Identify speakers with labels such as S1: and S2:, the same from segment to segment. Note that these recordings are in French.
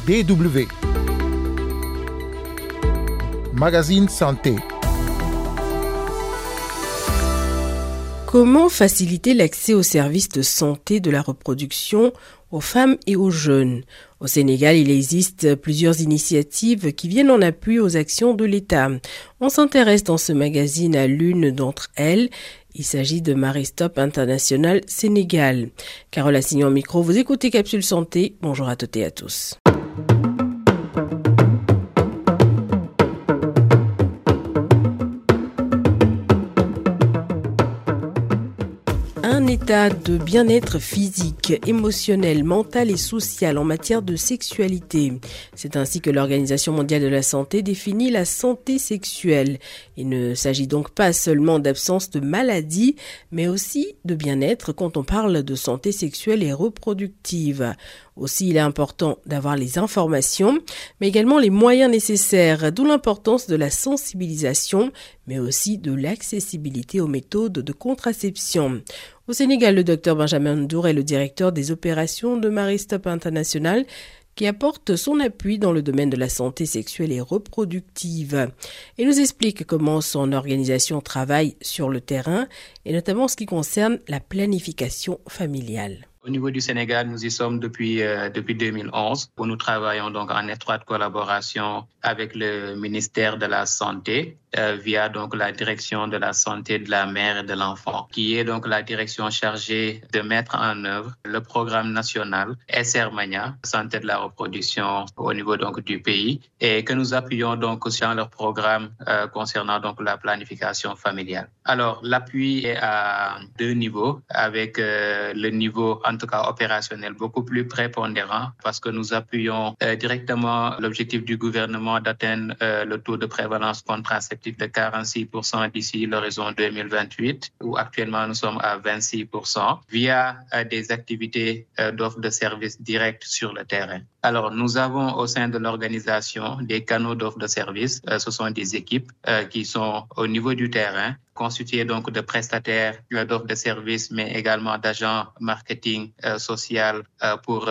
S1: DW. Magazine Santé.
S2: Comment faciliter l'accès aux services de santé de la reproduction aux femmes et aux jeunes? Au Sénégal, il existe plusieurs initiatives qui viennent en appui aux actions de l'État. On s'intéresse dans ce magazine à l'une d'entre elles. Il s'agit de Maristop International Sénégal. Carole Assignon au micro, vous écoutez Capsule Santé. Bonjour à toutes et à tous. Un état de bien-être physique, émotionnel, mental et social en matière de sexualité. C'est ainsi que l'Organisation mondiale de la santé définit la santé sexuelle. Il ne s'agit donc pas seulement d'absence de maladie, mais aussi de bien-être quand on parle de santé sexuelle et reproductive. Aussi, il est important d'avoir les informations, mais également les moyens nécessaires, d'où l'importance de la sensibilisation, mais aussi de l'accessibilité aux méthodes de contraception. Au Sénégal, le docteur Benjamin Ndour est le directeur des opérations de Maristop International qui apporte son appui dans le domaine de la santé sexuelle et reproductive. Il nous explique comment son organisation travaille sur le terrain et notamment en ce qui concerne la planification familiale.
S3: Au niveau du Sénégal, nous y sommes depuis 2011 où nous travaillons donc en étroite collaboration avec le ministère de la Santé via donc la direction de la santé de la mère et de l'enfant, qui est donc la direction chargée de mettre en œuvre le programme national SR-MANIA, santé de la reproduction au niveau donc du pays, et que nous appuyons donc sur leur programme concernant donc la planification familiale. Alors l'appui est à deux niveaux, avec le niveau en tout cas opérationnel beaucoup plus prépondérant, parce que nous appuyons directement l'objectif du gouvernement d'atteindre le taux de prévalence contraceptive de 46% d'ici l'horizon 2028, où actuellement nous sommes à 26%, via des activités d'offre de services directs sur le terrain. Alors, nous avons au sein de l'organisation des canaux d'offre de services. Ce sont des équipes qui sont au niveau du terrain, constituées donc de prestataires d'offre de services, mais également d'agents marketing social pour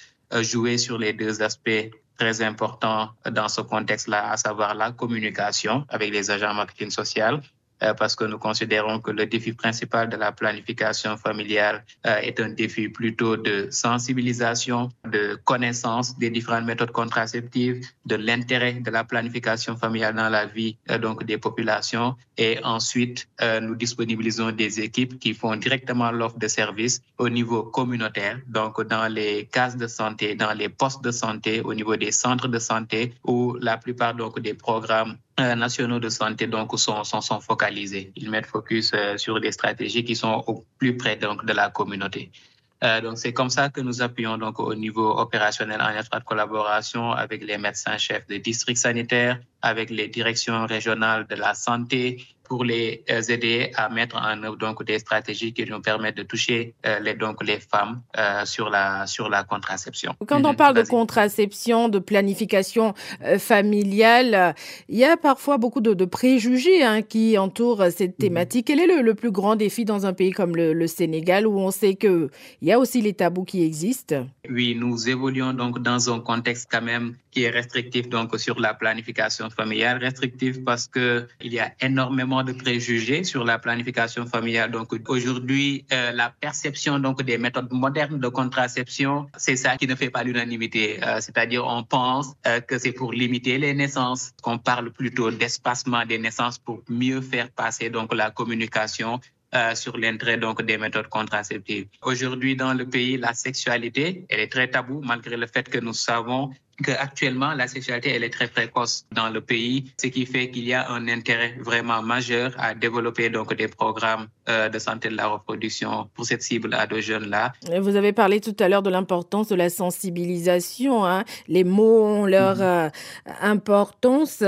S3: jouer sur les deux aspects très important dans ce contexte-là, à savoir la communication avec les agents marketing social, parce que nous considérons que le défi principal de la planification familiale est un défi plutôt de sensibilisation, de connaissance des différentes méthodes contraceptives, de l'intérêt de la planification familiale dans la vie donc des populations. Et ensuite, nous disponibilisons des équipes qui font directement l'offre de services au niveau communautaire, donc dans les cases de santé, dans les postes de santé, au niveau des centres de santé, où la plupart donc des programmes nationaux de santé donc sont focalisés. Ils mettent focus sur des stratégies qui sont au plus près donc de la communauté. Donc c'est comme ça que nous appuyons donc au niveau opérationnel en étroite collaboration avec les médecins-chefs des districts sanitaires, avec les directions régionales de la santé, pour les aider à mettre en œuvre donc des stratégies qui nous permettent de toucher les femmes sur la contraception.
S4: Quand on parle de contraception, de planification familiale, il y a parfois beaucoup de préjugés qui entourent cette thématique. Quel est le plus grand défi dans un pays comme le Sénégal, où on sait qu'il y a aussi les tabous qui existent?
S3: Oui, nous évoluons donc dans un contexte quand même qui est restrictif donc sur la planification familiale. Restrictif parce que il y a énormément de préjugés sur la planification familiale. Donc aujourd'hui, la perception donc des méthodes modernes de contraception, c'est ça qui ne fait pas l'unanimité. C'est-à-dire on pense que c'est pour limiter les naissances, qu'on parle plutôt d'espacement des naissances pour mieux faire passer donc la communication sur l'intérêt donc des méthodes contraceptives. Aujourd'hui dans le pays, la sexualité, elle est très taboue malgré le fait que nous savons qu'actuellement, la sexualité, elle est très précoce dans le pays, ce qui fait qu'il y a un intérêt vraiment majeur à développer donc des programmes de santé de la reproduction pour cette cible-là de jeunes-là.
S4: Vous avez parlé tout à l'heure de l'importance de la sensibilisation, Les mots ont leur importance.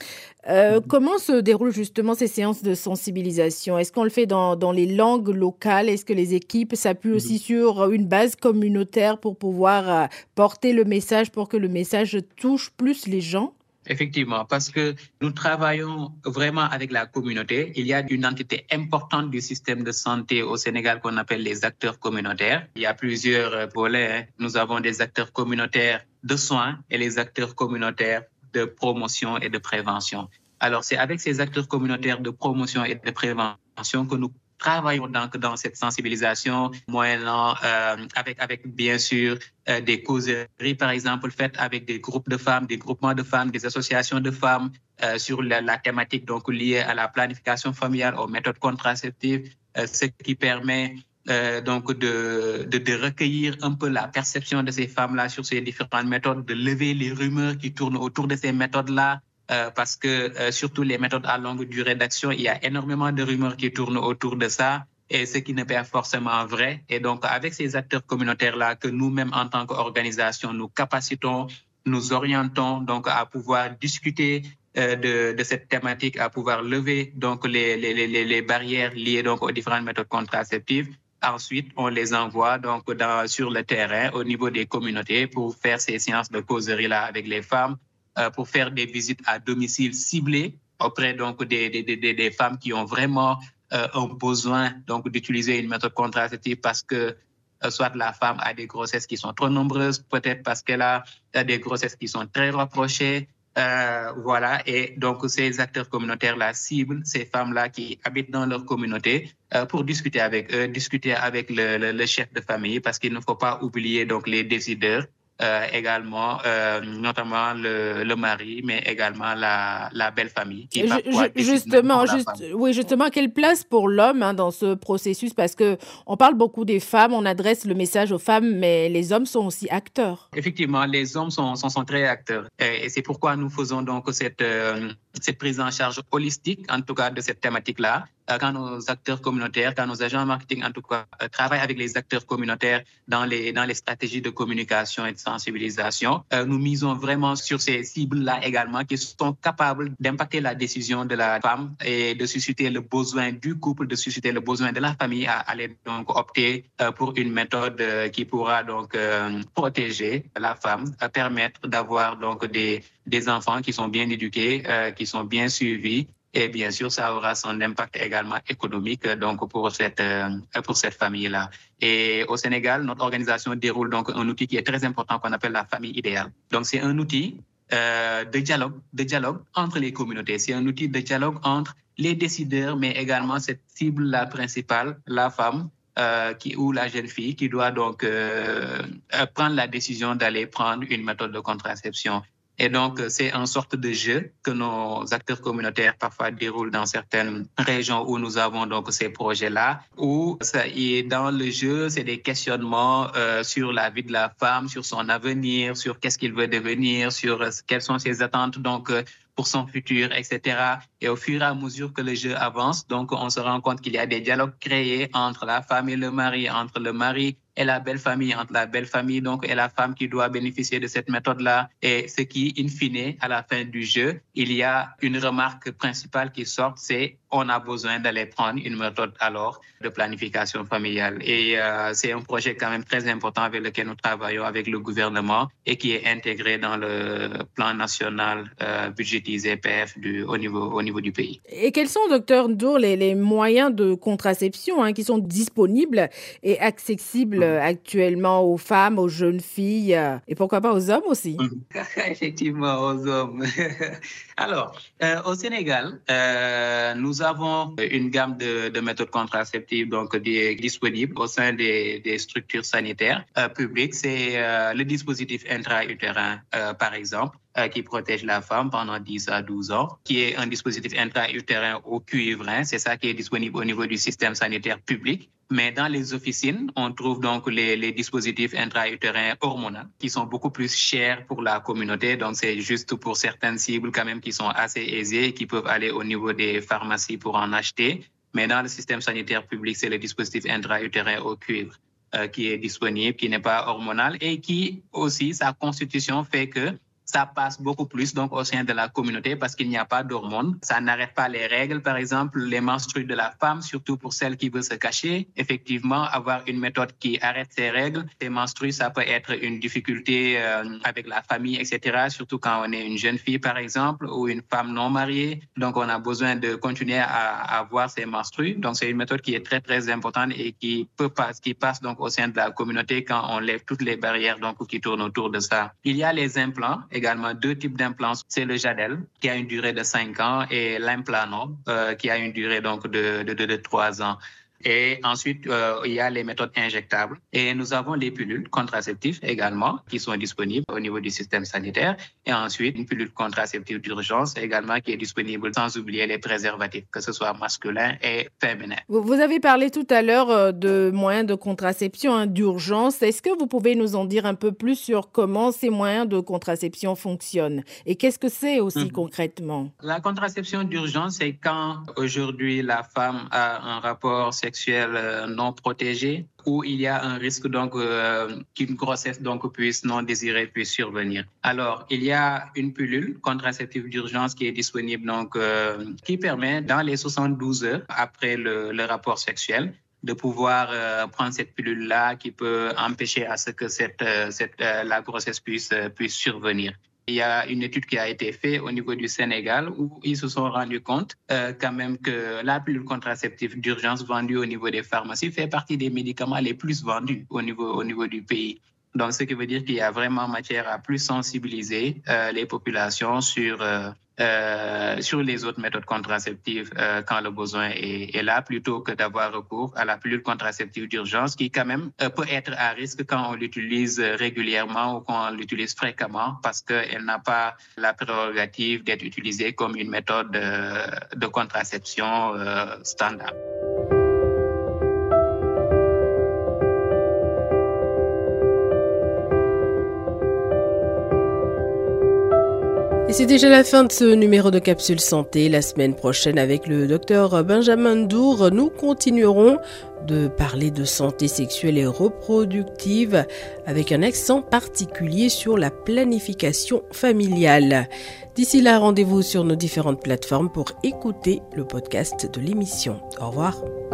S4: Comment se déroulent justement ces séances de sensibilisation? Est-ce qu'on le fait dans les langues locales? Est-ce que les équipes s'appuient aussi sur une base communautaire pour pouvoir porter le message, pour que le message touche plus les gens?
S3: Effectivement, parce que nous travaillons vraiment avec la communauté. Il y a une entité importante du système de santé au Sénégal qu'on appelle les acteurs communautaires. Il y a plusieurs volets. Nous avons des acteurs communautaires de soins et les acteurs communautaires de promotion et de prévention. Alors, c'est avec ces acteurs communautaires de promotion et de prévention que nous travaillons donc dans cette sensibilisation, moyennant avec bien sûr des causeries, par exemple, faites avec des groupes de femmes, des groupements de femmes, des associations de femmes sur la thématique donc liée à la planification familiale, aux méthodes contraceptives, ce qui permet donc de recueillir un peu la perception de ces femmes-là sur ces différentes méthodes, de lever les rumeurs qui tournent autour de ces méthodes-là. Parce que surtout les méthodes à longue durée d'action, il y a énormément de rumeurs qui tournent autour de ça, et ce qui n'est pas forcément vrai. Et donc, avec ces acteurs communautaires-là, que nous-mêmes, en tant qu'organisation, nous capacitons, nous orientons donc à pouvoir discuter de cette thématique, à pouvoir lever donc les barrières liées donc aux différentes méthodes contraceptives. Ensuite, on les envoie donc sur le terrain, au niveau des communautés, pour faire ces séances de causerie-là avec les femmes, pour faire des visites à domicile ciblées auprès donc des femmes qui ont vraiment un besoin donc d'utiliser une méthode contraceptive parce que soit la femme a des grossesses qui sont trop nombreuses, peut-être parce qu'elle a des grossesses qui sont très rapprochées. Voilà, et donc ces acteurs communautaires-là ciblent ces femmes-là qui habitent dans leur communauté pour discuter avec eux, discuter avec le chef de famille, parce qu'il ne faut pas oublier donc les décideurs. Également, notamment le mari, mais également la belle famille. Qui
S4: justement, quelle place pour l'homme dans ce processus? Parce que on parle beaucoup des femmes, on adresse le message aux femmes, mais les hommes sont aussi acteurs.
S3: Effectivement, les hommes sont très acteurs. Et c'est pourquoi nous faisons donc cette prise en charge holistique, en tout cas, de cette thématique-là. Quand nos acteurs communautaires, quand nos agents marketing, en tout cas, travaillent avec les acteurs communautaires dans les stratégies de communication et de sensibilisation, nous misons vraiment sur ces cibles-là également qui sont capables d'impacter la décision de la femme et de susciter le besoin du couple, de susciter le besoin de la famille à aller donc opter pour une méthode qui pourra donc protéger la femme, permettre d'avoir donc des enfants qui sont bien éduqués, qui sont bien suivis. Et bien sûr, ça aura son impact également économique donc pour cette famille-là. Et au Sénégal, notre organisation déroule donc un outil qui est très important qu'on appelle la famille idéale. Donc, c'est un outil de dialogue entre les communautés. C'est un outil de dialogue entre les décideurs, mais également cette cible-là principale, la femme, ou la jeune fille qui doit donc prendre la décision d'aller prendre une méthode de contraception. Et donc, c'est une sorte de jeu que nos acteurs communautaires parfois déroulent dans certaines régions où nous avons donc ces projets-là, où dans le jeu, c'est des questionnements sur la vie de la femme, sur son avenir, sur qu'est-ce qu'il veut devenir, sur quelles sont ses attentes donc pour son futur, etc. Et au fur et à mesure que le jeu avance, donc on se rend compte qu'il y a des dialogues créés entre la femme et le mari, entre le mari et la belle famille, entre la belle famille donc et la femme qui doit bénéficier de cette méthode-là. Et ce qui, in fine, à la fin du jeu, il y a une remarque principale qui sort, c'est on a besoin d'aller prendre une méthode alors de planification familiale. Et c'est un projet quand même très important avec lequel nous travaillons avec le gouvernement et qui est intégré dans le plan national budgétisé PF au niveau du pays.
S4: Et quels sont, docteur Ndour, les moyens de contraception qui sont disponibles et accessibles actuellement aux femmes, aux jeunes filles et pourquoi pas aux hommes aussi?
S3: Effectivement, aux hommes. Alors, au Sénégal, nous avons une gamme de méthodes contraceptives donc disponibles au sein des structures sanitaires publiques. C'est le dispositif intra-utérin, par exemple, qui protège la femme pendant 10 à 12 ans, qui est un dispositif intra-utérin au cuivre. C'est ça qui est disponible au niveau du système sanitaire public. Mais dans les officines, on trouve donc les dispositifs intra-utérins hormonaux qui sont beaucoup plus chers pour la communauté. Donc, c'est juste pour certaines cibles quand même qui sont assez aisées et qui peuvent aller au niveau des pharmacies pour en acheter. Mais dans le système sanitaire public, c'est le dispositif intra-utérin au cuivre qui est disponible, qui n'est pas hormonal et qui aussi, sa constitution fait que ça passe beaucoup plus donc au sein de la communauté parce qu'il n'y a pas d'hormones. Ça n'arrête pas les règles, par exemple, les menstrues de la femme, surtout pour celle qui veut se cacher. Effectivement, avoir une méthode qui arrête ces règles, ces menstrues, ça peut être une difficulté avec la famille, etc. Surtout quand on est une jeune fille, par exemple, ou une femme non mariée. Donc, on a besoin de continuer à avoir ces menstrues. Donc, c'est une méthode qui est très, très importante et qui passe donc au sein de la communauté quand on lève toutes les barrières donc qui tournent autour de ça. Il y a les implants, également 2 types d'implants. C'est le Jadel qui a une durée de 5 ans et l'Implanon qui a une durée donc de 3 ans. Et ensuite, il y a les méthodes injectables. Et nous avons les pilules contraceptives également qui sont disponibles au niveau du système sanitaire. Et ensuite, une pilule contraceptive d'urgence également qui est disponible, sans oublier les préservatifs, que ce soit masculin et féminin.
S4: Vous avez parlé tout à l'heure de moyens de contraception d'urgence. Est-ce que vous pouvez nous en dire un peu plus sur comment ces moyens de contraception fonctionnent? Et qu'est-ce que c'est aussi concrètement?
S3: La contraception d'urgence, c'est quand aujourd'hui la femme a un rapport sexuel non protégé où il y a un risque donc qu'une grossesse donc non désirée puisse survenir. Alors, il y a une pilule contraceptive d'urgence qui est disponible donc qui permet dans les 72 heures après le rapport sexuel de pouvoir prendre cette pilule-là qui peut empêcher à ce que la grossesse puisse survenir. Il y a une étude qui a été faite au niveau du Sénégal où ils se sont rendus compte quand même que la pilule contraceptive d'urgence vendue au niveau des pharmacies fait partie des médicaments les plus vendus au niveau du pays. Donc, ce qui veut dire qu'il y a vraiment matière à plus sensibiliser les populations sur les autres méthodes contraceptives quand le besoin est là, plutôt que d'avoir recours à la pilule contraceptive d'urgence qui quand même peut être à risque quand on l'utilise régulièrement ou quand on l'utilise fréquemment parce qu'elle n'a pas la prérogative d'être utilisée comme une méthode de contraception standard.
S2: Et c'est déjà la fin de ce numéro de Capsule Santé. La semaine prochaine, avec le docteur Benjamin Ndour, nous continuerons de parler de santé sexuelle et reproductive avec un accent particulier sur la planification familiale. D'ici là, rendez-vous sur nos différentes plateformes pour écouter le podcast de l'émission. Au revoir.